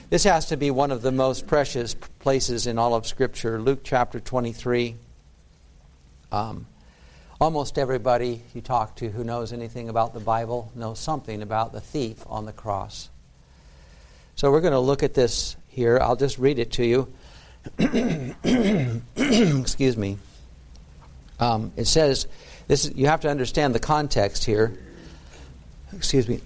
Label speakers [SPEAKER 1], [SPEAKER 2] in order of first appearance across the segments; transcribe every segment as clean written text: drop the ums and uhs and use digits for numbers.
[SPEAKER 1] This has to be one of the most precious places in all of Scripture. Luke chapter 23. Almost everybody you talk to who knows anything about the Bible knows something about the thief on the cross. So we're going to look at this here. I'll just read it to you. Excuse me. It says, you have to understand the context here. Excuse me.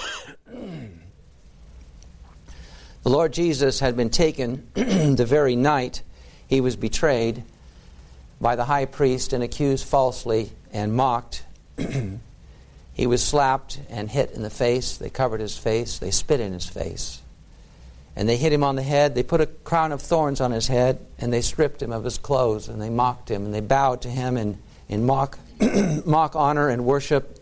[SPEAKER 1] The Lord Jesus had been taken the very night he was betrayed by the high priest and accused falsely and mocked. He was slapped and hit in the face. They covered his face. They spit in his face. And they hit him on the head. They put a crown of thorns on his head, and they stripped him of his clothes, and they mocked him, and they bowed to him in mock honor and worship.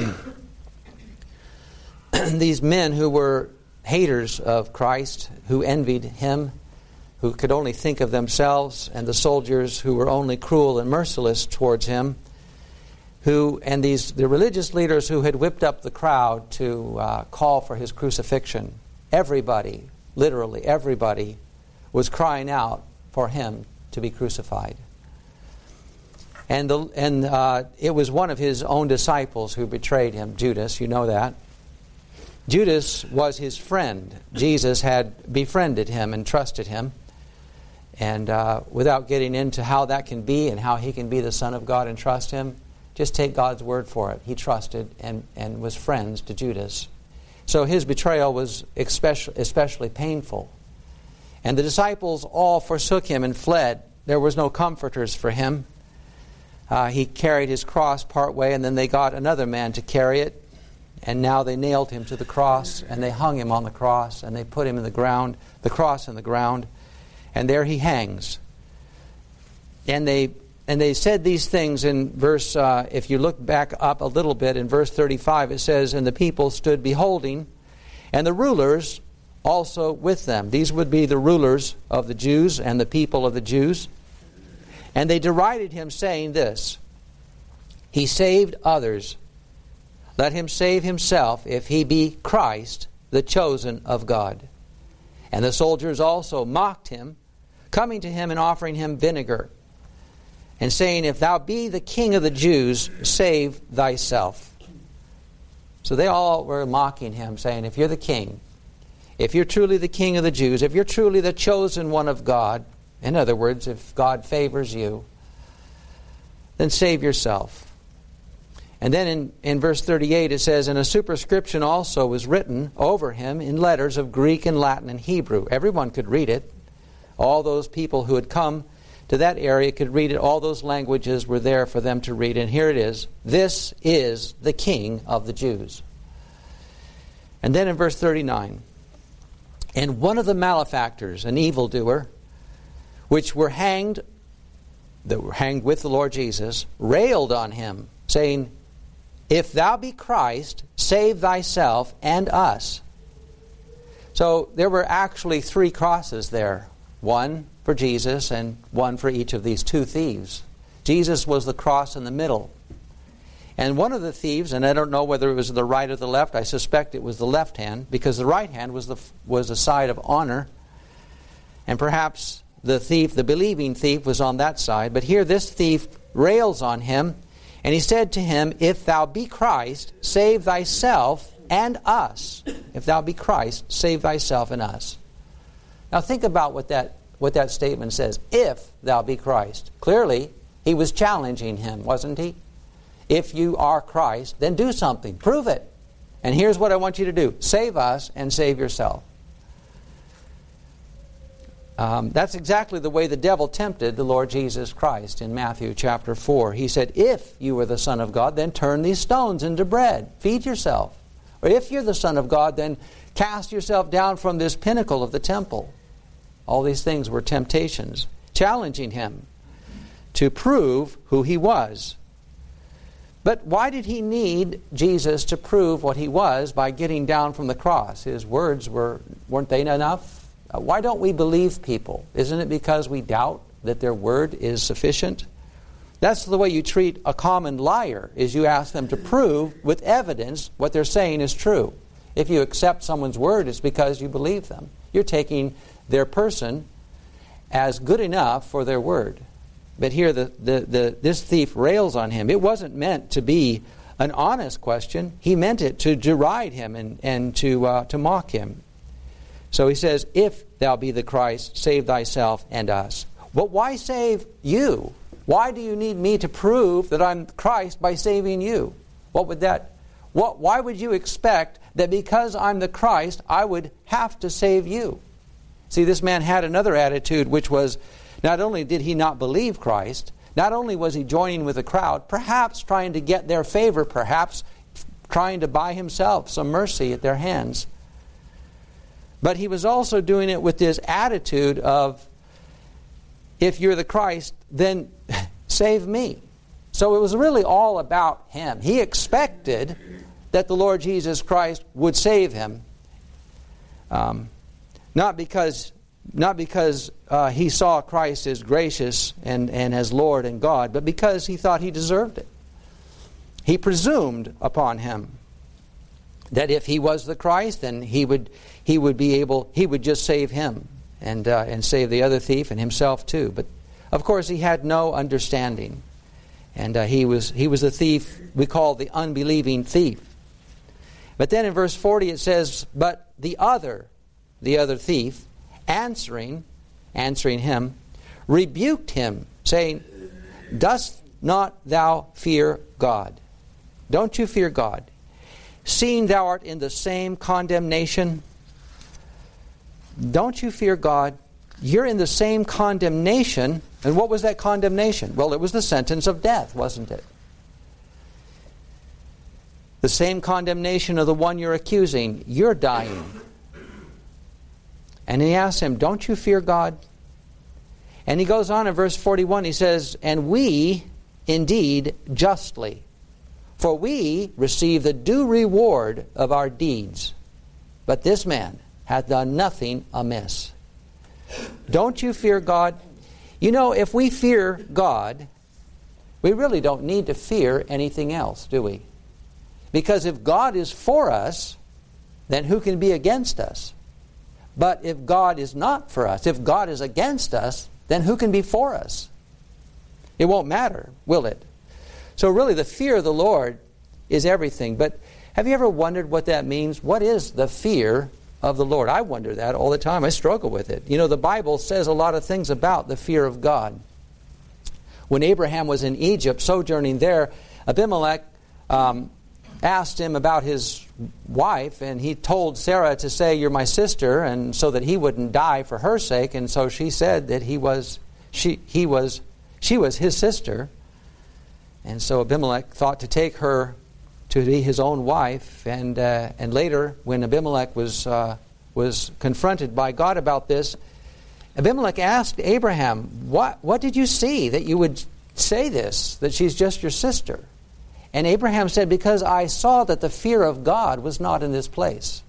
[SPEAKER 1] These men who were haters of Christ, who envied him, who could only think of themselves, and the soldiers who were only cruel and merciless towards him, the religious leaders who had whipped up the crowd to call for his crucifixion. Everybody, literally everybody, was crying out for him to be crucified. And it was one of his own disciples who betrayed him, Judas. You know that. Judas was his friend. Jesus had befriended him and trusted him. And without getting into how that can be and how he can be the Son of God and trust him, just take God's word for it. He trusted and was friends to Judas. So his betrayal was especially painful. And the disciples all forsook him and fled. There was no comforters for him. He carried his cross part way, and then they got another man to carry it. And now they nailed him to the cross, and they hung him on the cross, and they put him in the ground, the cross in the ground, and there he hangs. And they said these things in verse, if you look back up a little bit, in verse 35 it says, "And the people stood beholding, and the rulers also with them." These would be the rulers of the Jews and the people of the Jews. "And they derided him, saying this, He saved others. Let him save himself, if he be Christ, the chosen of God." And the soldiers also mocked him, coming to him and offering him vinegar, and saying, "If thou be the King of the Jews, save thyself." So they all were mocking him, saying, if you're the king, if you're truly the King of the Jews, if you're truly the chosen one of God, in other words, if God favors you, then save yourself. And then in verse 38 it says, "And a superscription also was written over him in letters of Greek and Latin and Hebrew." Everyone could read it. All those people who had come to that area could read it. All those languages were there for them to read. And here it is. "This is the King of the Jews." And then in verse 39, "And one of the malefactors, an evildoer, which were hanged with the Lord Jesus, railed on him, saying, If thou be Christ, save thyself and us." So there were actually 3 crosses there. One for Jesus and one for each of these 2 thieves. Jesus was the cross in the middle. And one of the thieves, and I don't know whether it was the right or the left, I suspect it was the left hand, because the right hand was the side of honor. And perhaps the thief, the believing thief, was on that side. But here this thief rails on him, and he said to him, "If thou be Christ, save thyself and us." If thou be Christ, save thyself and us. Now think about what that statement says. If thou be Christ. Clearly, he was challenging him, wasn't he? If you are Christ, then do something. Prove it. And here's what I want you to do. Save us and save yourself. That's exactly the way the devil tempted the Lord Jesus Christ in Matthew chapter 4. He said, if you were the Son of God, then turn these stones into bread. Feed yourself. Or if you're the Son of God, then cast yourself down from this pinnacle of the temple. All these things were temptations, challenging him to prove who he was. But why did he need Jesus to prove what he was by getting down from the cross? His words weren't they enough? Why don't we believe people? Isn't it because we doubt that their word is sufficient? That's the way you treat a common liar, is you ask them to prove with evidence what they're saying is true. If you accept someone's word, it's because you believe them. You're taking their person as good enough for their word. But here this thief rails on him. It wasn't meant to be an honest question. He meant it to deride him and to mock him. So he says, if thou be the Christ, save thyself and us. But why save you? Why do you need me to prove that I'm Christ by saving you? Why would you expect that because I'm the Christ, I would have to save you? See, this man had another attitude, which was, not only did he not believe Christ, not only was he joining with the crowd, perhaps trying to get their favor, perhaps trying to buy himself some mercy at their hands, but he was also doing it with this attitude of, if you're the Christ, then save me. So it was really all about him. He expected that the Lord Jesus Christ would save him, not because he saw Christ as gracious and as Lord and God, but because he thought he deserved it. He presumed upon him that if he was the Christ, then he would just save him and save the other thief and himself too. But of course he had no understanding, and he was a thief we call the unbelieving thief. But then in verse 40 it says, but the other thief, answering him, rebuked him, saying, dost not thou fear God? Don't you fear God? Seeing thou art in the same condemnation. Don't you fear God? You're in the same condemnation. And what was that condemnation? Well, it was the sentence of death, wasn't it? The same condemnation of the one you're accusing. You're dying. And he asks him, don't you fear God? And he goes on in verse 41, he says, and we indeed justly, for we receive the due reward of our deeds. But this man hath done nothing amiss. Don't you fear God? You know, if we fear God, we really don't need to fear anything else, do we? Because if God is for us, then who can be against us? But if God is not for us, if God is against us, then who can be for us? It won't matter, will it? So really the fear of the Lord is everything. But have you ever wondered what that means? What is the fear of the Lord? I wonder that all the time. I struggle with it. You know, the Bible says a lot of things about the fear of God. When Abraham was in Egypt, sojourning there, Abimelech asked him about his wife, and he told Sarah to say, you're my sister, and so that he wouldn't die for her sake. And so she said that she was his sister. And so Abimelech thought to take her to be his own wife. And later, when Abimelech was confronted by God about this, Abimelech asked Abraham, what did you see that you would say this, that she's just your sister? And Abraham said, because I saw that the fear of God was not in this place.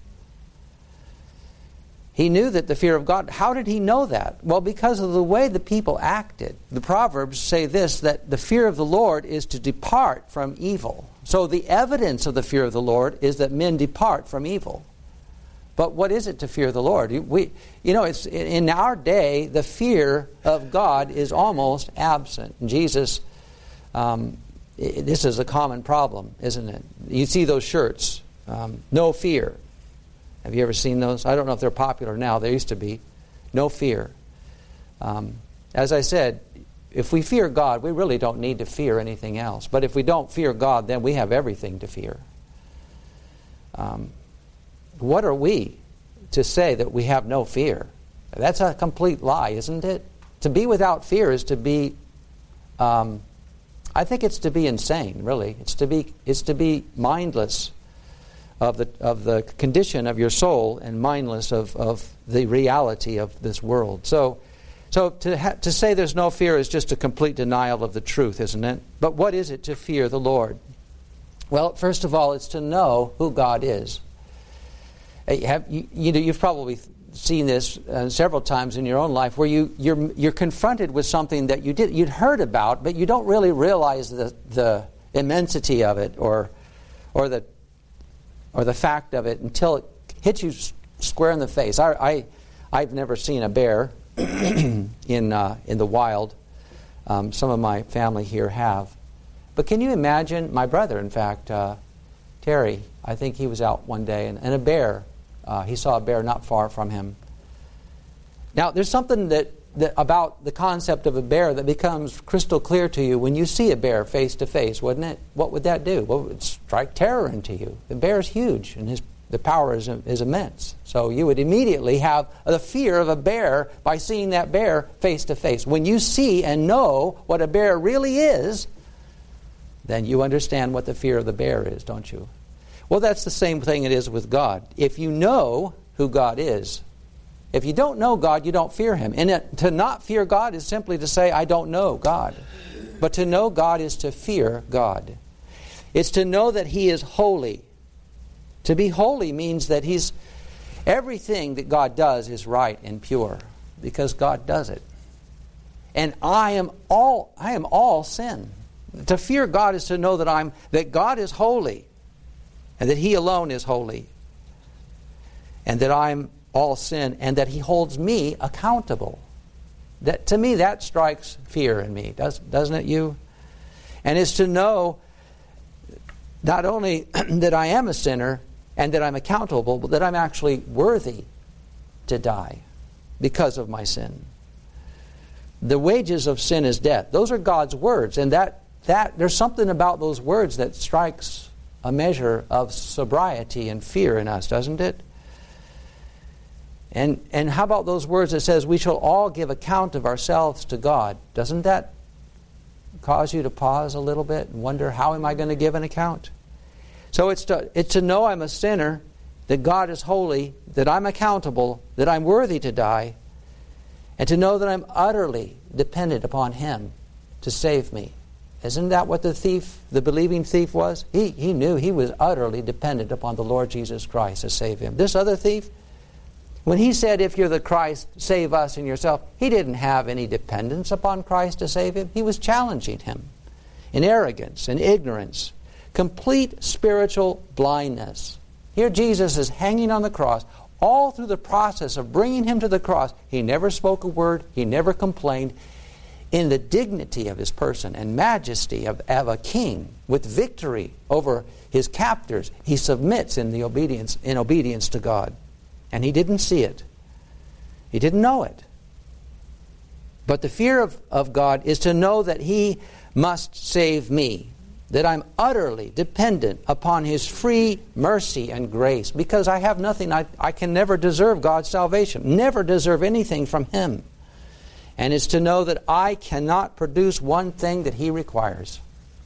[SPEAKER 1] He knew that the fear of God, how did he know that? Well, because of the way the people acted. The Proverbs say this, that the fear of the Lord is to depart from evil. So the evidence of the fear of the Lord is that men depart from evil. But what is it to fear the Lord? It's in our day, the fear of God is almost absent. And Jesus, this is a common problem, isn't it? You see those shirts, no fear. Have you ever seen those? I don't know if they're popular now. They used to be. No fear. As I said, if we fear God, we really don't need to fear anything else. But if we don't fear God, then we have everything to fear. What are we to say that we have no fear? That's a complete lie, isn't it? To be without fear is to be, I think it's to be insane, really. It's to be mindless of the condition of your soul and mindless of the reality of this world. So to say there's no fear is just a complete denial of the truth, isn't it? But what is it to fear the Lord? Well, first of all, it's to know who God is. You've probably seen this several times in your own life, where you're confronted with something that you'd heard about, but you don't really realize the immensity of it, or or the fact of it until it hits you square in the face. I've never seen a bear in the wild. Some of my family here have. But can you imagine, my brother, in fact, Terry, I think he was out one day, and a bear, he saw a bear not far from him. Now, there's something that about the concept of a bear that becomes crystal clear to you when you see a bear face to face, wouldn't it? What would that do? Well, it would strike terror into you. The bear is huge, and the power is immense. So you would immediately have the fear of a bear by seeing that bear face to face. When you see and know what a bear really is, then you understand what the fear of the bear is, don't you? Well, that's the same thing it is with God. If you know who God is, if you don't know God, you don't fear Him. And to not fear God is simply to say, I don't know God. But to know God is to fear God. It's to know that He is holy. To be holy means that everything that God does is right and pure, because God does it. And I am all sin. To fear God is to know that God is holy, and that He alone is holy, and that I'm all sin, and that He holds me accountable. That, to me, that strikes fear in me, doesn't it, you? And it's to know not only that I am a sinner and that I'm accountable, but that I'm actually worthy to die because of my sin. The wages of sin is death. Those are God's words, and that there's something about those words that strikes a measure of sobriety and fear in us, doesn't it? And how about those words that says we shall all give account of ourselves to God? Doesn't that cause you to pause a little bit and wonder, how am I going to give an account? So it's to know I'm a sinner, that God is holy, that I'm accountable, that I'm worthy to die, and to know that I'm utterly dependent upon Him to save me. Isn't that what the believing thief was? He knew he was utterly dependent upon the Lord Jesus Christ to save him. This other thief, when he said, if you're the Christ, save us and yourself, he didn't have any dependence upon Christ to save him. He was challenging him in arrogance and ignorance, complete spiritual blindness. Here Jesus is hanging on the cross. All through the process of bringing Him to the cross, He never spoke a word, He never complained. In the dignity of His person and majesty of a king with victory over his captors, He submits in obedience to God. And He didn't see it. He didn't know it. But the fear of God is to know that He must save me, that I'm utterly dependent upon His free mercy and grace, because I have nothing. I can never deserve God's salvation, never deserve anything from Him. And it's to know that I cannot produce one thing that He requires.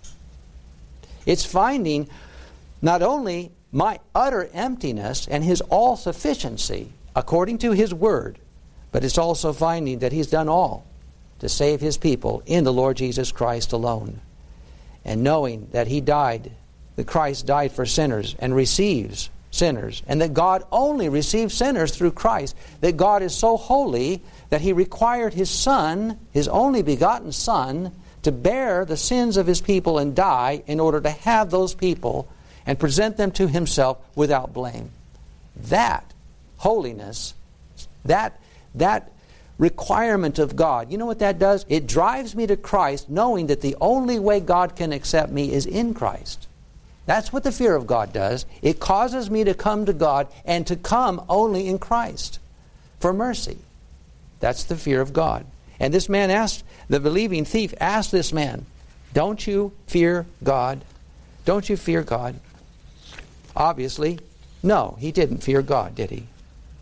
[SPEAKER 1] It's finding not only my utter emptiness and His all-sufficiency according to His Word, but it's also finding that He's done all to save His people in the Lord Jesus Christ alone. And knowing that He died, that Christ died for sinners and receives sinners, and that God only receives sinners through Christ, that God is so holy that He required His Son, His only begotten Son, to bear the sins of His people and die in order to have those people and present them to Himself without blame. That holiness, that requirement of God, you know what that does? It drives me to Christ, knowing that the only way God can accept me is in Christ. That's what the fear of God does. It causes me to come to God and to come only in Christ for mercy. That's the fear of God. And this man asked, the believing thief asked this man, don't you fear God? Don't you fear God? Obviously, no, he didn't fear God, did he?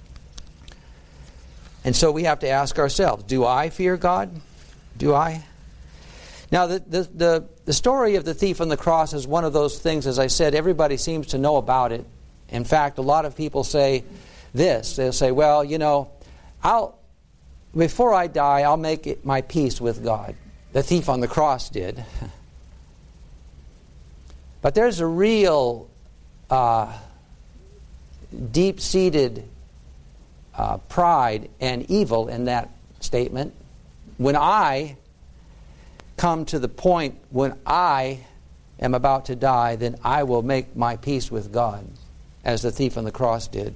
[SPEAKER 1] And so we have to ask ourselves, do I fear God? Do I? Now, the story of the thief on the cross is one of those things, as I said, everybody seems to know about it. In fact, a lot of people say this. They'll say, well, you know, before I die, I'll make my peace with God. The thief on the cross did. But there's a real deep-seated pride and evil in that statement. When I come to the point when I am about to die, then I will make my peace with God. as the thief on the cross did.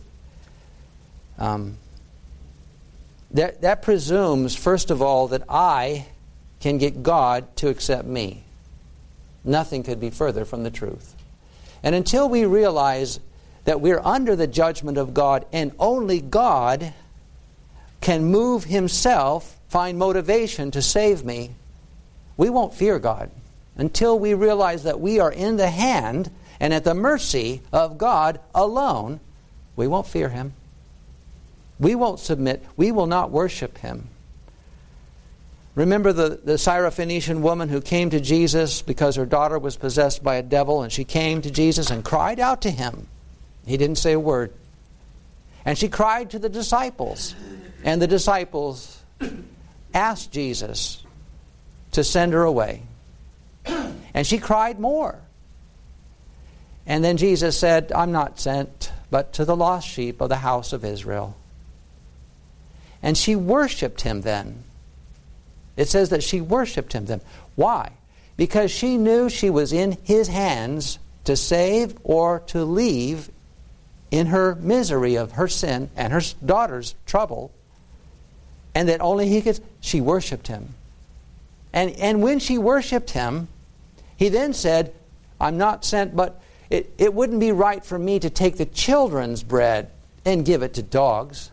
[SPEAKER 1] That presumes, first of all, that I can get God to accept me. Nothing could be further from the truth. And until we realize that we're under the judgment of God and only God can move Himself, find motivation to save me, we won't fear God. Until we realize that we are in the hand and at the mercy of God alone, we won't fear Him. We won't submit. We will not worship Him. Remember the Syrophoenician woman who came to Jesus because her daughter was possessed by a devil, and she came to Jesus and cried out to Him. He didn't say a word. And she cried to the disciples, and the disciples asked Jesus to send her away. And she cried more. And then Jesus said, I'm not sent but to the lost sheep of the house of Israel. And she worshipped Him then. It says that she worshipped Him then. Why? Because she knew she was in His hands to save or to leave in her misery of her sin and her daughter's trouble, and that only He could. She worshipped Him. And when she worshipped Him, He then said, I'm not sent, but it wouldn't be right for me to take the children's bread and give it to dogs.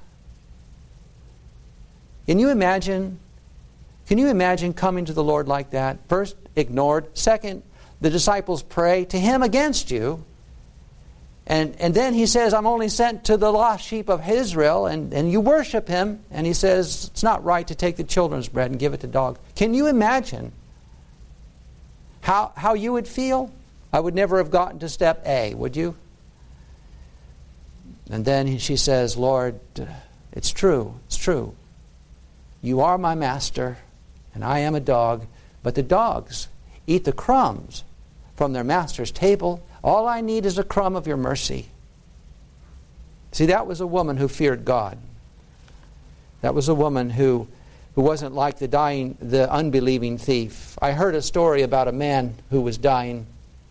[SPEAKER 1] Can you imagine coming to the Lord like that? First, ignored. Second, the disciples pray to Him against you. And then He says, I'm only sent to the lost sheep of Israel, and you worship Him, and He says, it's not right to take the children's bread and give it to dogs. Can you imagine how you would feel? I would never have gotten to step A, would you? And then she says, Lord, it's true. You are my master, and I am a dog, but the dogs eat the crumbs from their master's table. All I need is a crumb of your mercy. See, that was a woman who feared God. That was a woman who wasn't like the unbelieving thief. I heard a story about a man who was dying,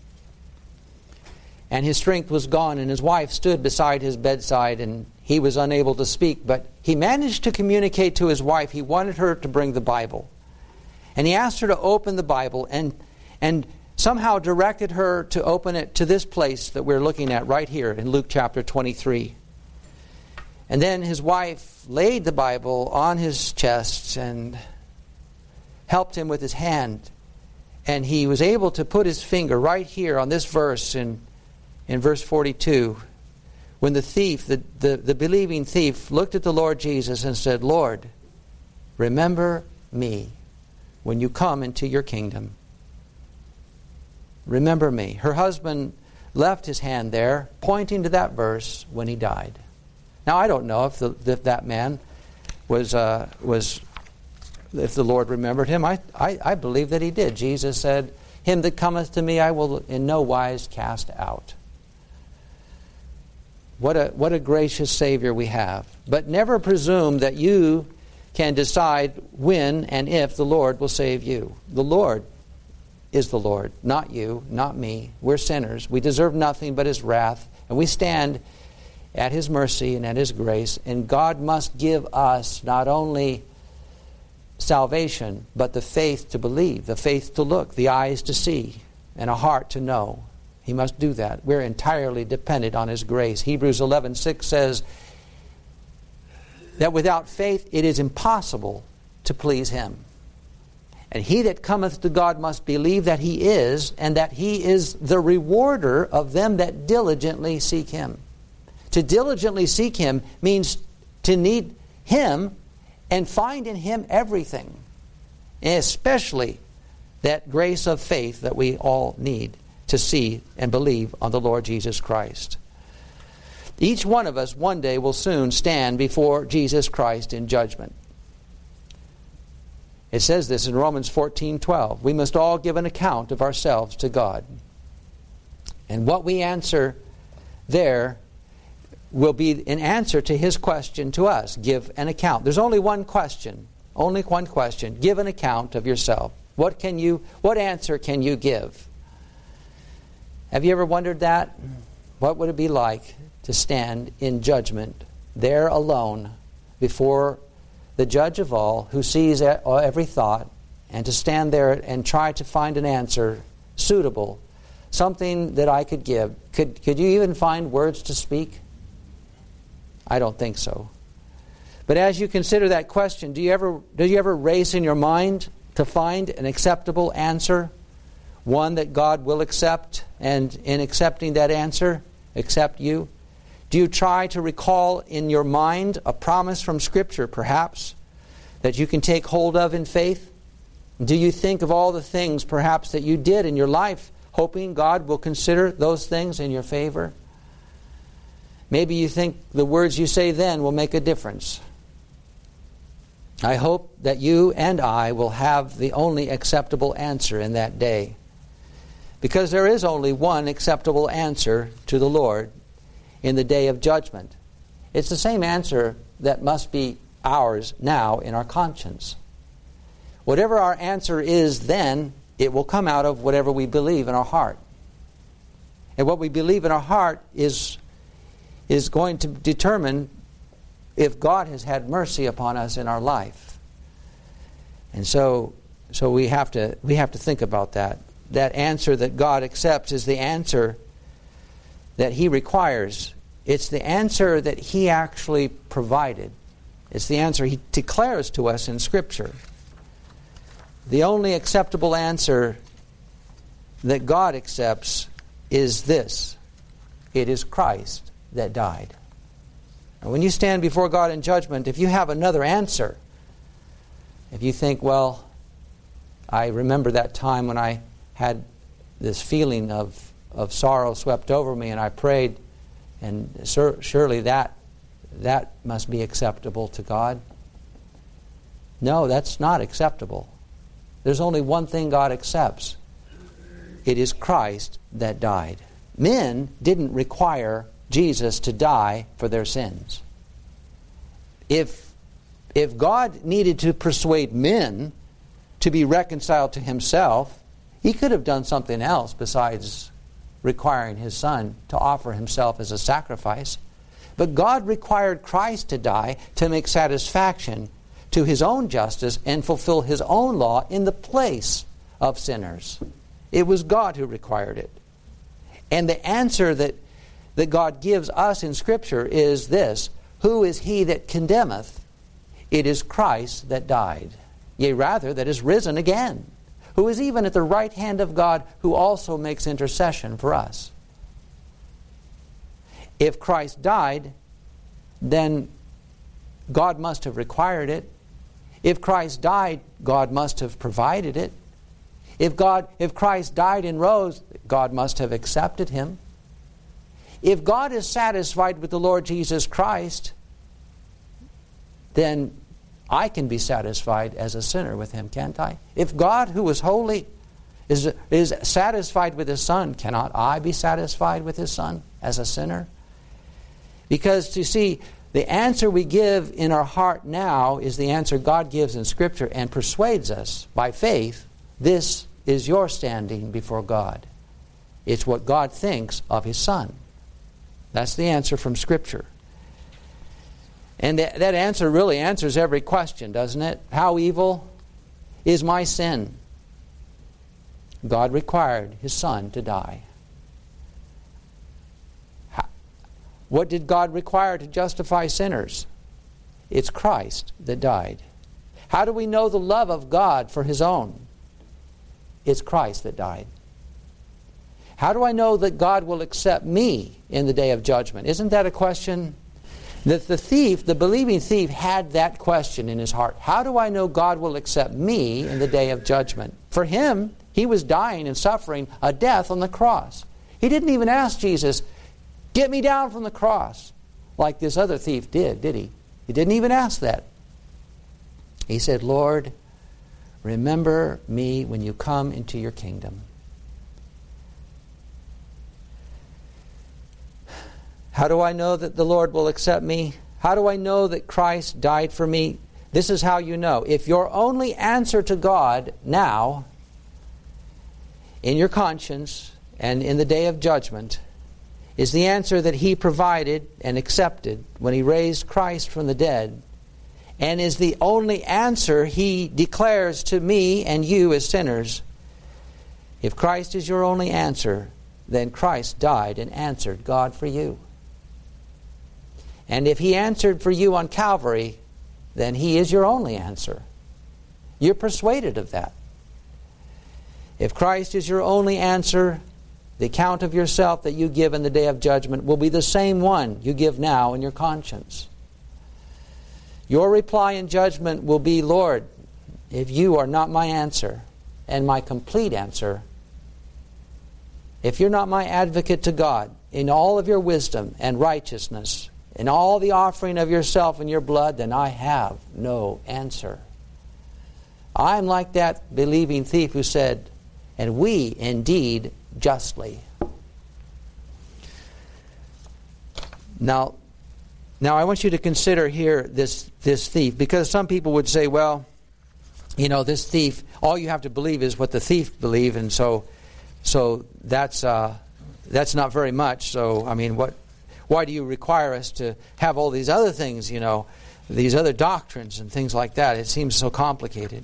[SPEAKER 1] and his strength was gone, and his wife stood beside his bedside, and he was unable to speak, but he managed to communicate to his wife. He wanted her to bring the Bible. And he asked her to open the Bible, and somehow directed her to open it to this place that we're looking at right here in Luke chapter 23. And then his wife laid the Bible on his chest and helped him with his hand. And he was able to put his finger right here on this verse in verse 42, when the thief, the believing thief, looked at the Lord Jesus and said, Lord, remember me when you come into your kingdom. Remember me. Her husband left his hand there, pointing to that verse when he died. Now, I don't know if that man if the Lord remembered him. I believe that He did. Jesus said, Him that cometh to me I will in no wise cast out. What a gracious Savior we have. But never presume that you can decide when and if the Lord will save you. The Lord is the Lord, not you, not me. We're sinners. We deserve nothing but His wrath, and we stand at His mercy and at His grace. And God must give us not only salvation, but the faith to believe, the faith to look, the eyes to see, and a heart to know. He must do that. We're entirely dependent on His grace. Hebrews 11:6 says that without faith it is impossible to please Him. And he that cometh to God must believe that He is, and that He is the rewarder of them that diligently seek Him. To diligently seek Him means to need Him and find in Him everything, especially that grace of faith that we all need to see and believe on the Lord Jesus Christ. Each one of us one day will soon stand before Jesus Christ in judgment. It says this in Romans 14:12. We must all give an account of ourselves to God. And what we answer there will be an answer to His question to us. Give an account. There's only one question. Only one question. Give an account of yourself. What answer can you give? Have you ever wondered that? What would it be like to stand in judgment there alone before the judge of all, who sees every thought, and to stand there and try to find an answer suitable, something that I could give? Could you even find words to speak? I don't think so. But as you consider that question, do you ever race in your mind to find an acceptable answer, one that God will accept, and in accepting that answer, accept you? Do you try to recall in your mind a promise from Scripture, perhaps, that you can take hold of in faith? Do you think of all the things, perhaps, that you did in your life, hoping God will consider those things in your favor? Maybe you think the words you say then will make a difference. I hope that you and I will have the only acceptable answer in that day. Because there is only one acceptable answer to the Lord in the day of judgment. It's the same answer that must be ours now in our conscience. Whatever our answer is then, it will come out of whatever we believe in our heart. And what we believe in our heart is going to determine if God has had mercy upon us in our life. And so we have to think about that. That answer that God accepts is the answer that He requires. It's the answer that He actually provided. It's the answer He declares to us in Scripture. The only acceptable answer that God accepts is this: it is Christ that died. And when you stand before God in judgment, if you have another answer, if you think, well, I remember that time when I had this feeling of sorrow swept over me and I prayed, and surely that must be acceptable to God. No, that's not acceptable. There's only one thing God accepts. It is Christ that died. Men didn't require Jesus to die for their sins. If God needed to persuade men to be reconciled to Himself, He could have done something else besides requiring His Son to offer Himself as a sacrifice. But God required Christ to die to make satisfaction to His own justice and fulfill His own law in the place of sinners. It was God who required it. And the answer that God gives us in Scripture is this: who is he that condemneth? It is Christ that died, yea, rather, that is risen again, who is even at the right hand of God, who also makes intercession for us. If Christ died, then God must have required it. If Christ died, God must have provided it. If Christ died and rose, God must have accepted Him. If God is satisfied with the Lord Jesus Christ, then I can be satisfied as a sinner with Him, can't I? If God, who is holy, is satisfied with His Son, cannot I be satisfied with His Son as a sinner? Because, you see, the answer we give in our heart now is the answer God gives in Scripture and persuades us by faith. This is your standing before God. It's what God thinks of His Son. That's the answer from Scripture. And that answer really answers every question, doesn't it? How evil is my sin? God required His Son to die. What did God require to justify sinners? It's Christ that died. How do we know the love of God for His own? It's Christ that died. How do I know that God will accept me in the day of judgment? Isn't that a question? That the thief, the believing thief, had that question in his heart. How do I know God will accept me in the day of judgment? For him, he was dying and suffering a death on the cross. He didn't even ask Jesus, "Get me down from the cross," like this other thief did he? He didn't even ask that. He said, "Lord, remember me when you come into your kingdom." How do I know that the Lord will accept me? How do I know that Christ died for me? This is how you know. If your only answer to God now, in your conscience and in the day of judgment, is the answer that He provided and accepted when He raised Christ from the dead, and is the only answer He declares to me and you as sinners. If Christ is your only answer, then Christ died and answered God for you. And if He answered for you on Calvary, then He is your only answer. You're persuaded of that. If Christ is your only answer, the account of yourself that you give in the day of judgment will be the same one you give now in your conscience. Your reply in judgment will be, Lord, if you are not my answer and my complete answer, if you're not my advocate to God in all of your wisdom and righteousness, in all the offering of yourself and your blood, then I have no answer. I'm like that believing thief who said, and we indeed justly. Now I want you to consider here this thief, because some people would say, well, this thief, all you have to believe is what the thief believed, and so that's not very much. So why do you require us to have all these other things, these other doctrines and things like that? It seems so complicated.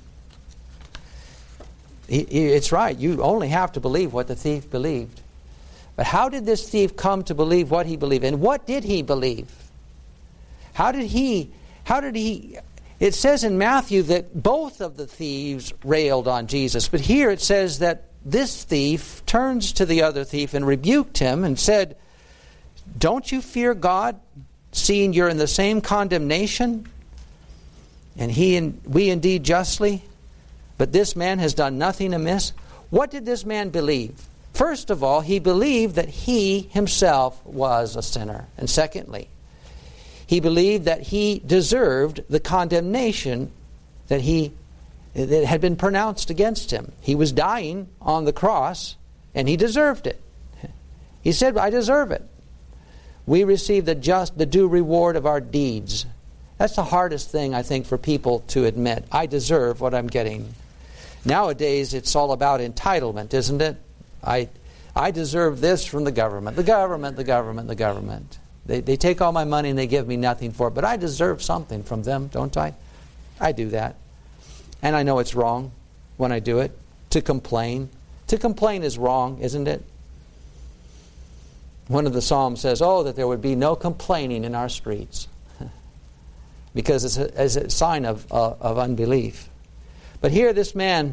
[SPEAKER 1] It's right. You only have to believe what the thief believed. But how did this thief come to believe what he believed? And what did he believe? How did he... It says in Matthew that both of the thieves railed on Jesus. But here it says that this thief turns to the other thief and rebuked him and said, don't you fear God, seeing you're in the same condemnation? And we indeed justly? But this man has done nothing amiss. What did this man believe? First of all, he believed that he himself was a sinner. And secondly, he believed that he deserved the condemnation that had been pronounced against him. He was dying on the cross, and he deserved it. He said, I deserve it. We receive the due reward of our deeds. That's the hardest thing, I think, for people to admit. I deserve what I'm getting. Nowadays, it's all about entitlement, isn't it? I deserve this from the government. The government. They take all my money and they give me nothing for it. But I deserve something from them, don't I? I do that. And I know it's wrong when I do it. To complain. To complain is wrong, isn't it? One of the Psalms says, that there would be no complaining in our streets. Because it's a sign of unbelief. But here this man,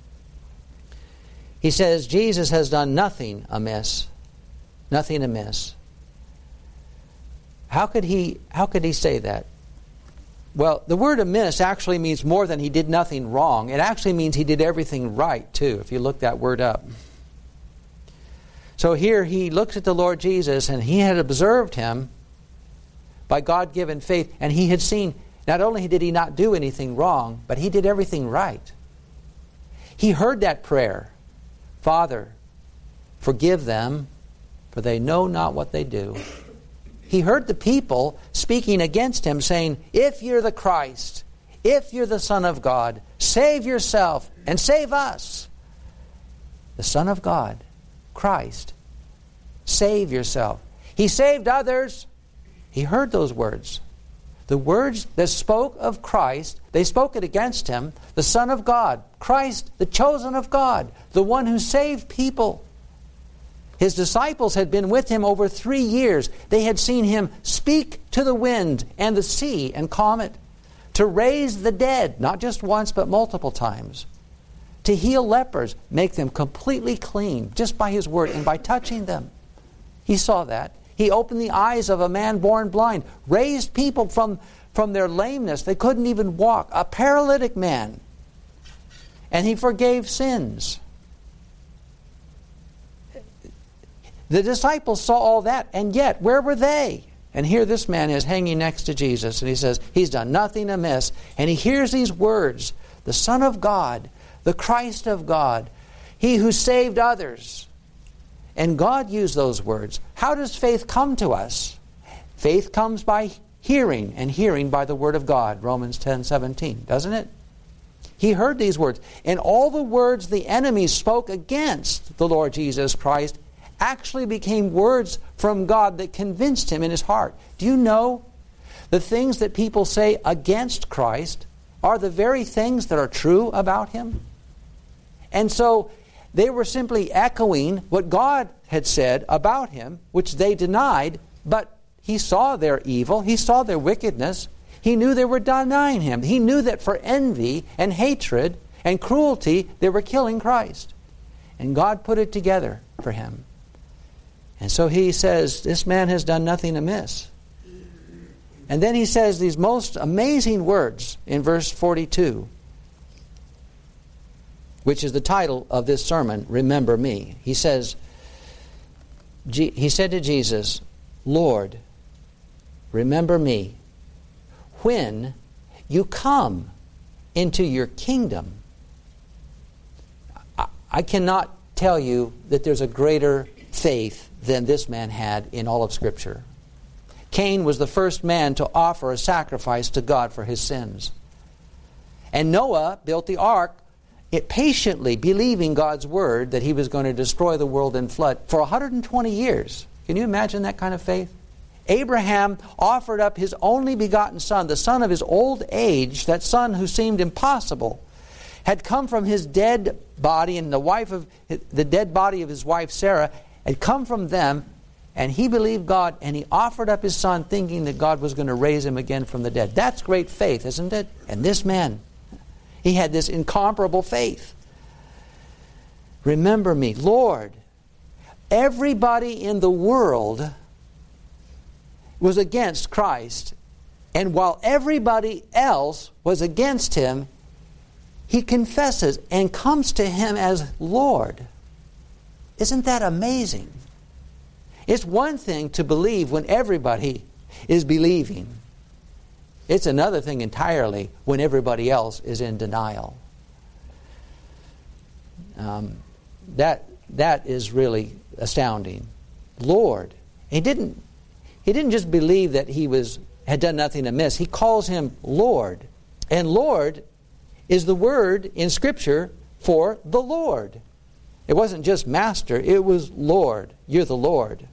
[SPEAKER 1] he says, Jesus has done nothing amiss. Nothing amiss. How could he say that? Well, the word amiss actually means more than he did nothing wrong. It actually means he did everything right, too, if you look that word up. So here he looks at the Lord Jesus, and he had observed him by God-given faith, and he had seen, not only did he not do anything wrong, but he did everything right. He heard that prayer, Father, forgive them, for they know not what they do. He heard the people speaking against him, saying, if you're the Christ, if you're the Son of God, save yourself and save us. The Son of God, Christ, save yourself. He saved others. He heard those words. The words that spoke of Christ, they spoke it against him, the Son of God, Christ, the chosen of God, the one who saved people. His disciples had been with him over 3 years. They had seen him speak to the wind and the sea and calm it, to raise the dead, not just once but multiple times, to heal lepers, make them completely clean just by his word and by touching them. He saw that. He opened the eyes of a man born blind, raised people from their lameness. They couldn't even walk. A paralytic man. And he forgave sins. The disciples saw all that, and yet, where were they? And here this man is hanging next to Jesus, and he says, he's done nothing amiss. And he hears these words, the Son of God, the Christ of God, he who saved others. And God used those words. How does faith come to us? Faith comes by hearing, and hearing by the Word of God, Romans 10:17, doesn't it? He heard these words. And all the words the enemy spoke against the Lord Jesus Christ, actually became words from God that convinced him in his heart. Do you know the things that people say against Christ are the very things that are true about him? And so they were simply echoing what God had said about him, which they denied, but he saw their evil, he saw their wickedness, he knew they were denying him. He knew that for envy and hatred and cruelty, they were killing Christ. And God put it together for him. And so he says, this man has done nothing amiss. And then he says these most amazing words in verse 42, which is the title of this sermon, Remember Me. He says, he said to Jesus, Lord, remember me when you come into your kingdom. I cannot tell you that there's a greater faith than this man had in all of Scripture. Cain was the first man to offer a sacrifice to God for his sins. And Noah built the ark, patiently believing God's word that he was going to destroy the world in flood for 120 years. Can you imagine that kind of faith? Abraham offered up his only begotten son, the son of his old age, that son who seemed impossible, had come from his dead body, and the dead body of his wife Sarah had come from them, and he believed God, and he offered up his son thinking that God was going to raise him again from the dead. That's great faith, isn't it? And this man, he had this incomparable faith. Remember me, Lord. Everybody in the world was against Christ, and while everybody else was against him, he confesses and comes to him as Lord. Isn't that amazing? It's one thing to believe when everybody is believing. It's another thing entirely when everybody else is in denial. That is really astounding. Lord. He didn't just believe that he had done nothing amiss. He calls him Lord. And Lord is the word in Scripture for the Lord. It wasn't just Master, it was Lord. You're the Lord.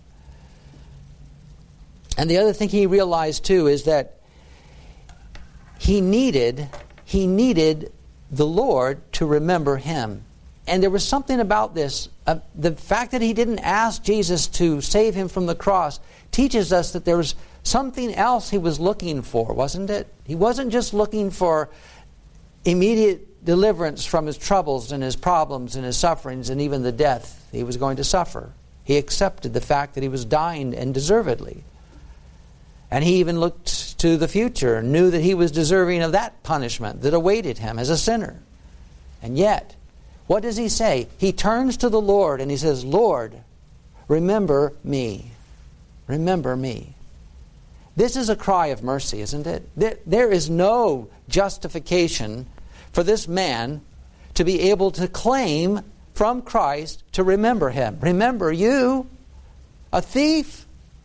[SPEAKER 1] And the other thing he realized too is that he needed the Lord to remember him. And there was something about this. The fact that he didn't ask Jesus to save him from the cross teaches us that there was something else he was looking for, wasn't it? He wasn't just looking for immediate deliverance from his troubles and his problems and his sufferings and even the death he was going to suffer. He accepted the fact that he was dying, and deservedly. And he even looked to the future and knew that he was deserving of that punishment that awaited him as a sinner. And yet, what does he say? He turns to the Lord and he says, Lord, remember me. Remember me. This is a cry of mercy, isn't it? There is no justification for this man to be able to claim from Christ to remember him. Remember you, a thief?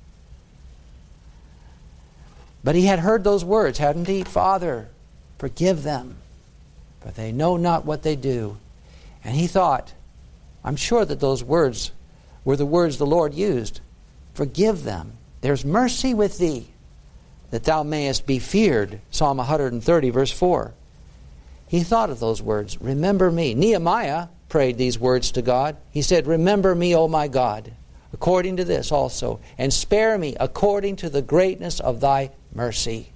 [SPEAKER 1] But he had heard those words, hadn't he? Father, forgive them, for they know not what they do. And he thought, I'm sure that those words were the words the Lord used. Forgive them. There's mercy with thee, that thou mayest be feared. Psalm 130, verse 4. He thought of those words. Remember me. Nehemiah prayed these words to God. He said, remember me, O my God, according to this also, and spare me according to the greatness of thy mercy.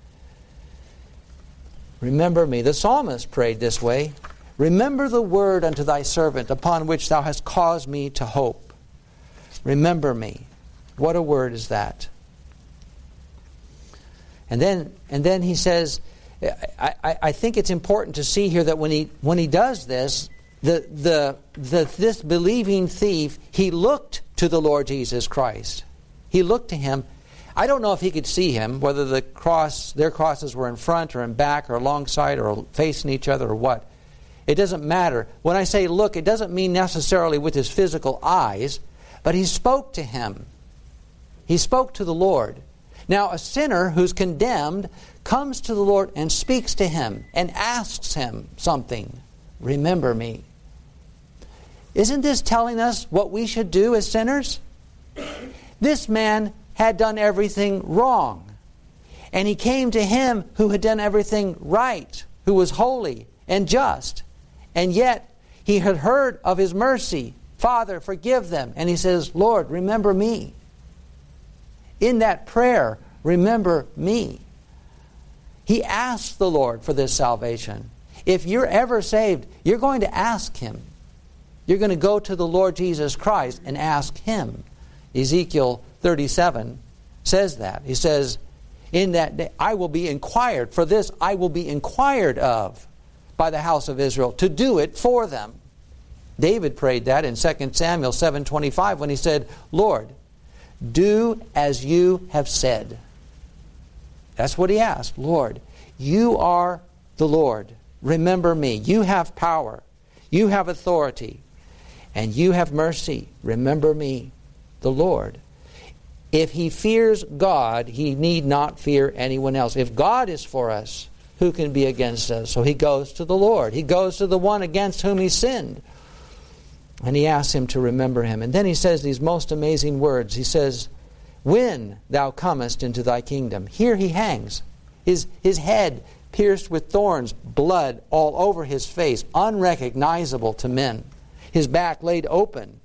[SPEAKER 1] Remember me. The psalmist prayed this way. Remember the word unto thy servant, upon which thou hast caused me to hope. Remember me. What a word is that? And then he says, I think it's important to see here that when he does this, this believing thief, he looked to the Lord Jesus Christ. He looked to him. I don't know if he could see him, whether their crosses were in front or in back or alongside or facing each other or what. It doesn't matter. When I say look, it doesn't mean necessarily with his physical eyes, but he spoke to him. He spoke to the Lord. Now, a sinner who's condemned comes to the Lord and speaks to him and asks him something. Remember me. Isn't this telling us what we should do as sinners? This man had done everything wrong. And he came to him who had done everything right, who was holy and just. And yet he had heard of his mercy. Father, forgive them. And he says, Lord, remember me. In that prayer, remember me. He asked the Lord for this salvation. If you're ever saved, you're going to ask Him. You're going to go to the Lord Jesus Christ and ask Him. Ezekiel 37 says that. He says, in that day I will be inquired, for this I will be inquired of by the house of Israel, to do it for them. David prayed that in 2 Samuel 7:25 when he said, Lord, do as you have said. That's what he asked. Lord, you are the Lord. Remember me. You have power. You have authority. And you have mercy. Remember me, the Lord. If he fears God, he need not fear anyone else. If God is for us, who can be against us? So he goes to the Lord. He goes to the one against whom he sinned. And he asks him to remember him. And then he says these most amazing words. He says, when thou comest into thy kingdom. Here he hangs. His head pierced with thorns, blood all over his face, unrecognizable to men. His back laid open.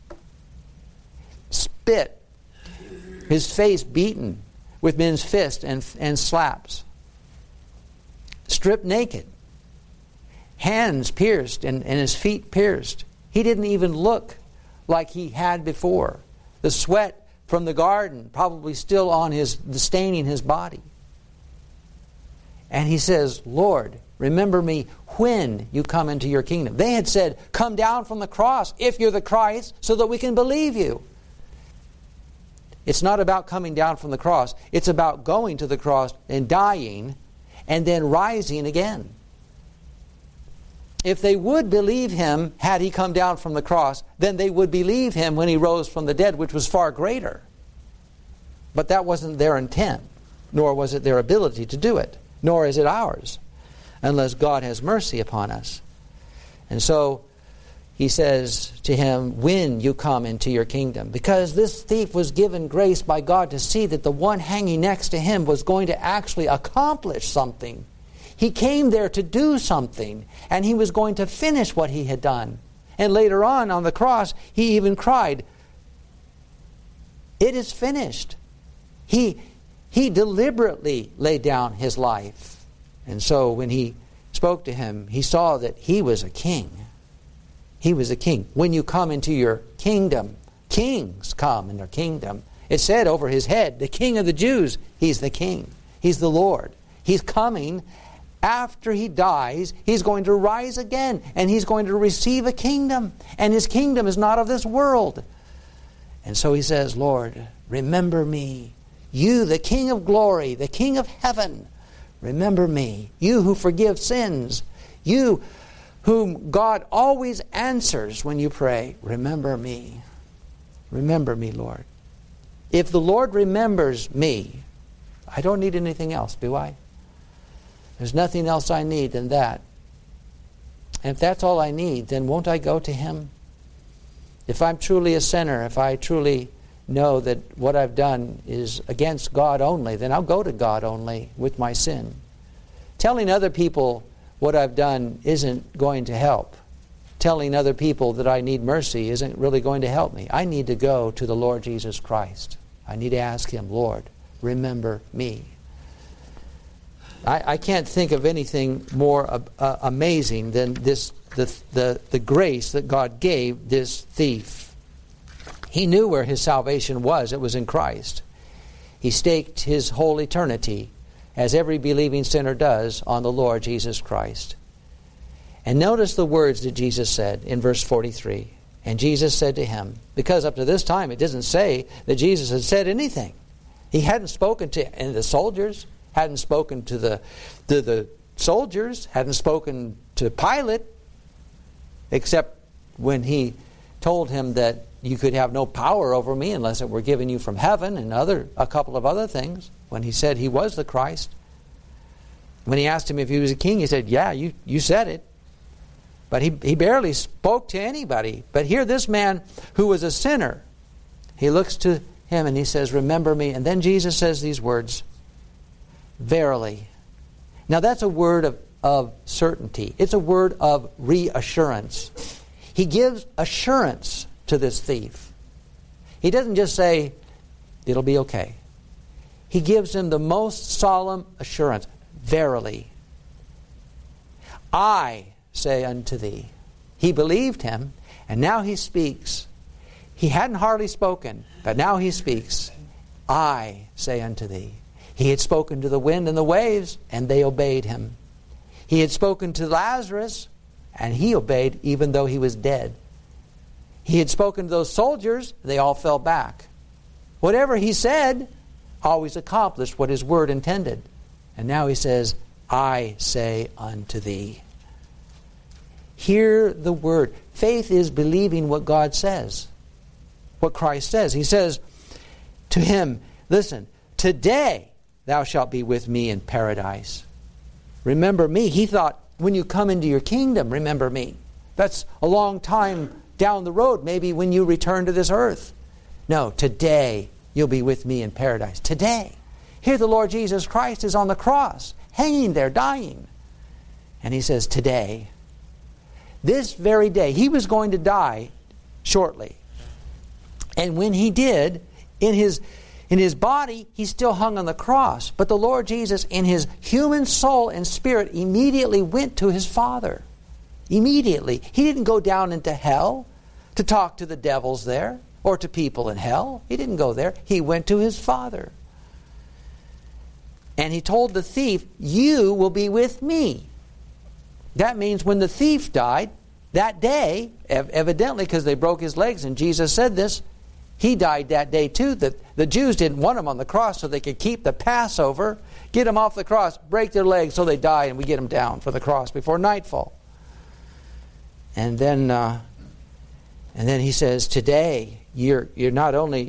[SPEAKER 1] Spit. His face beaten with men's fists and slaps. Stripped naked. Hands pierced and his feet pierced. He didn't even look like he had before. The sweat from the garden probably still on staining his body. And he says, Lord, remember me when you come into your kingdom. They had said, come down from the cross if you're the Christ so that we can believe you. It's not about coming down from the cross. It's about going to the cross and dying and then rising again. If they would believe him had he come down from the cross, then they would believe him when he rose from the dead, which was far greater. But that wasn't their intent, nor was it their ability to do it, nor is it ours, unless God has mercy upon us. And so he says to him, when you come into your kingdom. Because this thief was given grace by God to see that the one hanging next to him was going to actually accomplish something. He came there to do something, and he was going to finish what he had done. And later on the cross, he even cried, it is finished. He deliberately laid down his life. And so when he spoke to him, he saw that he was a king. He was a king. When you come into your kingdom, kings come in their kingdom. It said over his head, the King of the Jews, he's the king. He's the Lord. He's coming. After he dies, he's going to rise again, and he's going to receive a kingdom. And his kingdom is not of this world. And so he says, Lord, remember me. You, the King of glory, the King of heaven, remember me. You who forgive sins. You whom God always answers when you pray, remember me. Remember me, Lord. If the Lord remembers me, I don't need anything else, do I? There's nothing else I need than that. And if that's all I need, then won't I go to Him? If I'm truly a sinner, if I truly know that what I've done is against God only, then I'll go to God only with my sin. Telling other people what I've done isn't going to help. Telling other people that I need mercy isn't really going to help me. I need to go to the Lord Jesus Christ. I need to ask Him, Lord, remember me. I can't think of anything more amazing than this, the grace that God gave this thief. He knew where his salvation was. It was in Christ. He staked his whole eternity, as every believing sinner does, on the Lord Jesus Christ. And notice the words that Jesus said in verse 43. And Jesus said to him, because up to this time it doesn't say that Jesus had said anything. He hadn't spoken to the soldiers, hadn't spoken to the soldiers, hadn't spoken to Pilate, except when he told him that you could have no power over me unless it were given you from heaven, and a couple of other things, when he said he was the Christ. When he asked him if he was a king, he said, yeah, you said it. But he barely spoke to anybody. But here this man who was a sinner, he looks to him and he says, remember me. And then Jesus says these words, verily. Now that's a word of certainty. It's a word of reassurance. He gives assurance to this thief. He doesn't just say, it'll be okay. He gives him the most solemn assurance. Verily, I say unto thee. He believed him, and now he speaks. He hadn't hardly spoken, but now he speaks. I say unto thee. He had spoken to the wind and the waves, and they obeyed him. He had spoken to Lazarus, and he obeyed even though he was dead. He had spoken to those soldiers, they all fell back. Whatever he said always accomplished what his word intended. And now he says, I say unto thee. Hear the word. Faith is believing what God says, what Christ says. He says to him, listen, today thou shalt be with me in paradise. Remember me. He thought, when you come into your kingdom, remember me. That's a long time down the road, maybe when you return to this earth. No, today you'll be with me in paradise. Today. Here the Lord Jesus Christ is on the cross, hanging there, dying. And he says, today, this very day, he was going to die shortly. And when he did, in his body, he still hung on the cross. But the Lord Jesus, in his human soul and spirit, immediately went to his Father. Immediately. He didn't go down into hell to talk to the devils there or to people in hell. He didn't go there. He went to his Father. And he told the thief, you will be with me. That means when the thief died, that day, evidently because they broke his legs, and Jesus said this, he died that day too. The Jews didn't want him on the cross so they could keep the Passover, get him off the cross, break their legs so they die, and we get them down for the cross before nightfall. And then he says, today, you're not only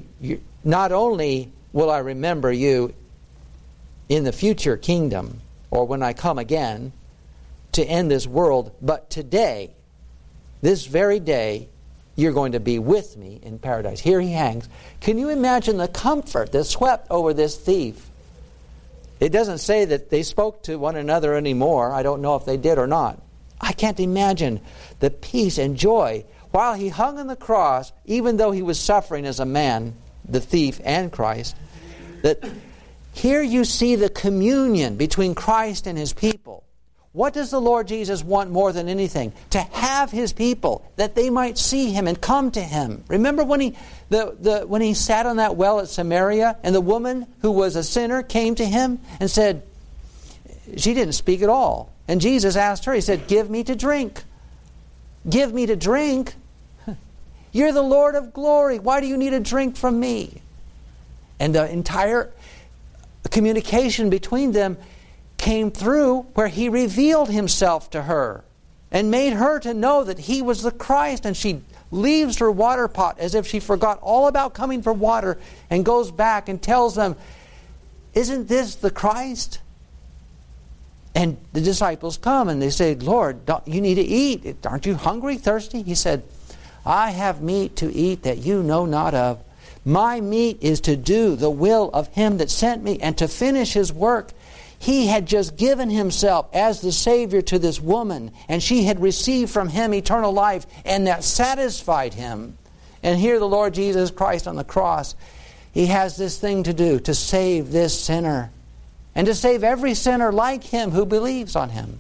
[SPEAKER 1] will I remember you in the future kingdom, or when I come again to end this world, but today, this very day, you're going to be with me in paradise. Here he hangs. Can you imagine the comfort that swept over this thief? It doesn't say that they spoke to one another anymore. I don't know if they did or not. I can't imagine the peace and joy while he hung on the cross, even though he was suffering as a man, the thief and Christ, that here you see the communion between Christ and his people. What does the Lord Jesus want more than anything? To have his people, that they might see him and come to him. Remember when he sat on that well at Samaria, and the woman who was a sinner came to him and said, she didn't speak at all. And Jesus asked her, he said, give me to drink. Give me to drink? You're the Lord of glory. Why do you need a drink from me? And the entire communication between them came through where he revealed himself to her and made her to know that he was the Christ. And she leaves her water pot as if she forgot all about coming for water and goes back and tells them, isn't this the Christ? And the disciples come and they say, Lord, you need to eat. Aren't you hungry, thirsty? He said, I have meat to eat that you know not of. My meat is to do the will of him that sent me and to finish his work. He had just given himself as the Savior to this woman, and she had received from him eternal life, and that satisfied him. And here the Lord Jesus Christ on the cross, he has this thing to do, to save this sinner, and to save every sinner like him who believes on him.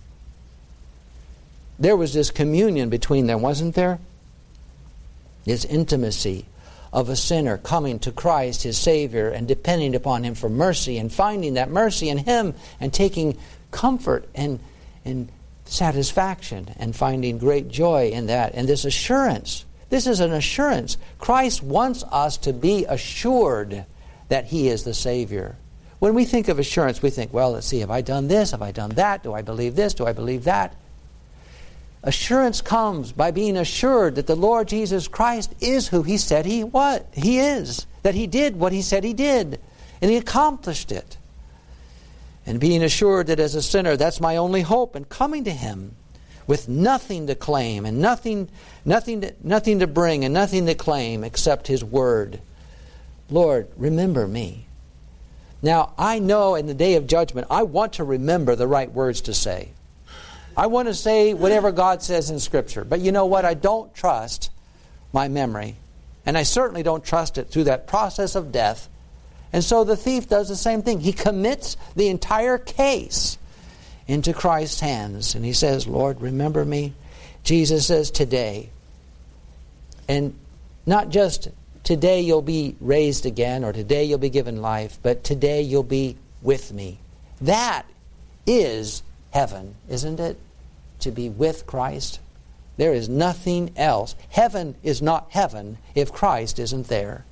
[SPEAKER 1] There was this communion between them, wasn't there? This intimacy of a sinner coming to Christ, his Savior, and depending upon him for mercy, and finding that mercy in him, and taking comfort and satisfaction, and finding great joy in that. And this assurance, this is an assurance. Christ wants us to be assured that he is the Savior. When we think of assurance, we think, well, let's see, have I done this? Have I done that? Do I believe this? Do I believe that? Assurance comes by being assured that the Lord Jesus Christ is who he said he is. That he did what he said he did. And he accomplished it. And being assured that as a sinner, that's my only hope in coming to him with nothing to claim and nothing to bring and nothing to claim except His Word. Lord, remember me. Now, I know in the day of judgment, I want to remember the right words to say. I want to say whatever God says in Scripture. But you know what? I don't trust my memory. And I certainly don't trust it through that process of death. And so the thief does the same thing. He commits the entire case into Christ's hands. And he says, Lord, remember me. Jesus says, today. And not just today you'll be raised again or today you'll be given life, but today you'll be with me. That is heaven, isn't it? To be with Christ. There is nothing else. Heaven is not heaven if Christ isn't there.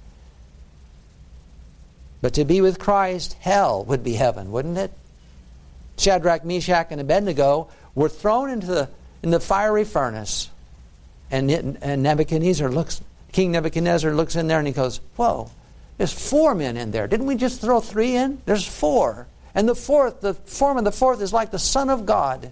[SPEAKER 1] But to be with Christ, hell would be heaven, wouldn't it? Shadrach, Meshach, and Abednego were thrown into the fiery furnace. And King Nebuchadnezzar looks in there and he goes, whoa, there's 4 men in there. Didn't we just throw 3 in? There's 4. And the form of the fourth is like the Son of God.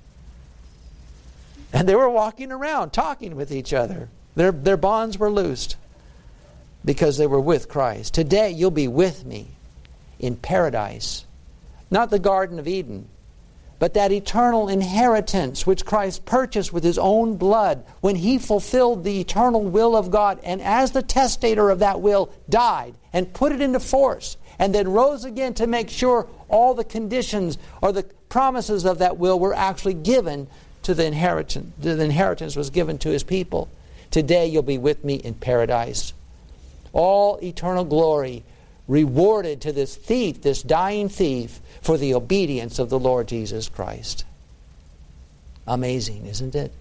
[SPEAKER 1] And they were walking around, talking with each other. Their bonds were loosed because they were with Christ. Today you'll be with me in paradise. Not the Garden of Eden, but that eternal inheritance which Christ purchased with His own blood when He fulfilled the eternal will of God and as the testator of that will died and put it into force and then rose again to make sure all the conditions or the promises of that will were actually given to the inheritance. The inheritance was given to His people. Today you'll be with me in paradise. All eternal glory rewarded to this thief, this dying thief, for the obedience of the Lord Jesus Christ. Amazing, isn't it?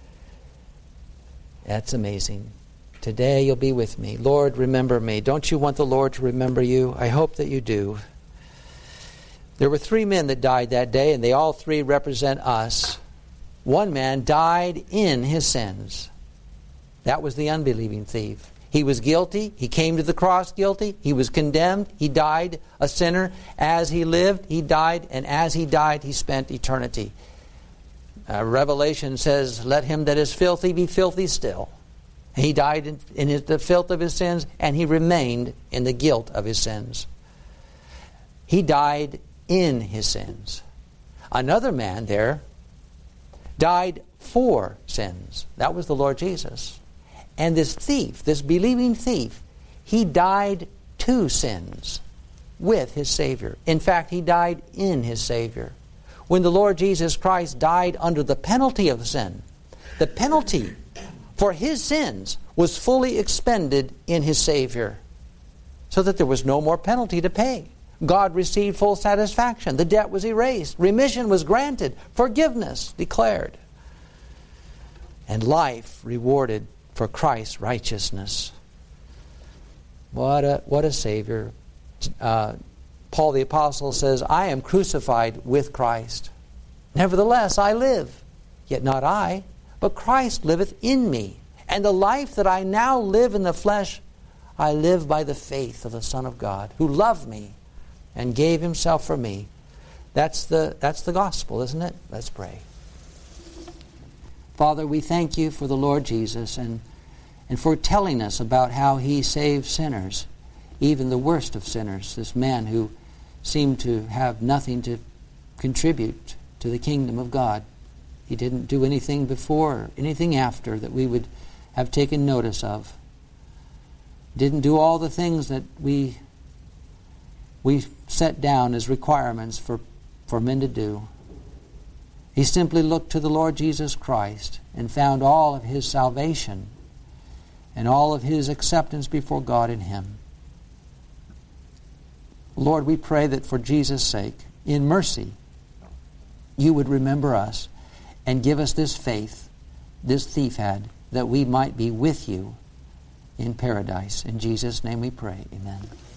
[SPEAKER 1] That's amazing. Today you'll be with me. Lord, remember me. Don't you want the Lord to remember you? I hope that you do. There were 3 men that died that day, and they all 3 represent us. 1 man died in his sins. That was the unbelieving thief. He was guilty. He came to the cross guilty. He was condemned. He died a sinner. As he lived, he died. And as he died, he spent eternity. Revelation says, let him that is filthy be filthy still. He died in the filth of his sins, and he remained in the guilt of his sins. He died in his sins. Another man there died for sins. That was the Lord Jesus. And this thief, this believing thief, he died to sins with his Savior. In fact, he died in his Savior. When the Lord Jesus Christ died under the penalty of sin, the penalty for his sins was fully expended in his Savior, so that there was no more penalty to pay. God received full satisfaction. The debt was erased. Remission was granted. Forgiveness declared. And life rewarded for Christ's righteousness. What a Savior. Paul the Apostle says, I am crucified with Christ. Nevertheless, I live. Yet not I, but Christ liveth in me. And the life that I now live in the flesh, I live by the faith of the Son of God, who loved me and gave Himself for me. That's the gospel, isn't it? Let's pray. Father, we thank You for the Lord Jesus and for telling us about how He saved sinners, even the worst of sinners, this man who seemed to have nothing to contribute to the kingdom of God. He didn't do anything before or anything after that we would have taken notice of. Didn't do all the things that we set down as requirements for men to do. He simply looked to the Lord Jesus Christ and found all of His salvation and all of His acceptance before God in Him. Lord, we pray that for Jesus' sake, in mercy, You would remember us and give us this faith this thief had, that we might be with You in paradise. In Jesus' name we pray. Amen.